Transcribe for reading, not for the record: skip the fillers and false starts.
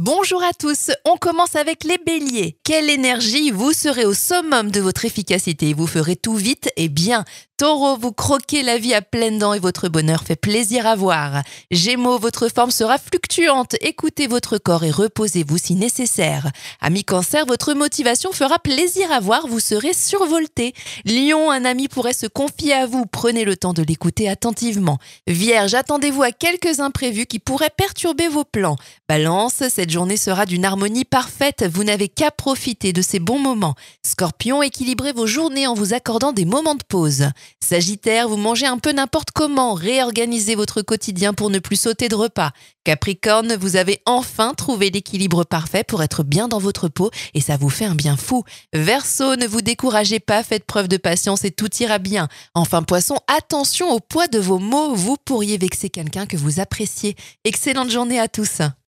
Bonjour à tous, on commence avec les béliers. Quelle énergie, vous serez au summum de votre efficacité, vous ferez tout vite et bien. Taureau, vous croquez la vie à pleines dents et votre bonheur fait plaisir à voir. Gémeaux, votre forme sera fluctuante, écoutez votre corps et reposez-vous si nécessaire. Amis cancer, votre motivation fera plaisir à voir, vous serez survolté. Lion, un ami pourrait se confier à vous, prenez le temps de l'écouter attentivement. Vierge, attendez-vous à quelques imprévus qui pourraient perturber vos plans. Balance, cette journée sera d'une harmonie parfaite, vous n'avez qu'à profiter de ces bons moments. Scorpion, équilibrez vos journées en vous accordant des moments de pause. Sagittaire, vous mangez un peu n'importe comment, réorganisez votre quotidien pour ne plus sauter de repas. Capricorne, vous avez enfin trouvé l'équilibre parfait pour être bien dans votre peau et ça vous fait un bien fou. Verseau, ne vous découragez pas, faites preuve de patience et tout ira bien. Enfin Poisson, attention au poids de vos mots, vous pourriez vexer quelqu'un que vous appréciez. Excellente journée à tous.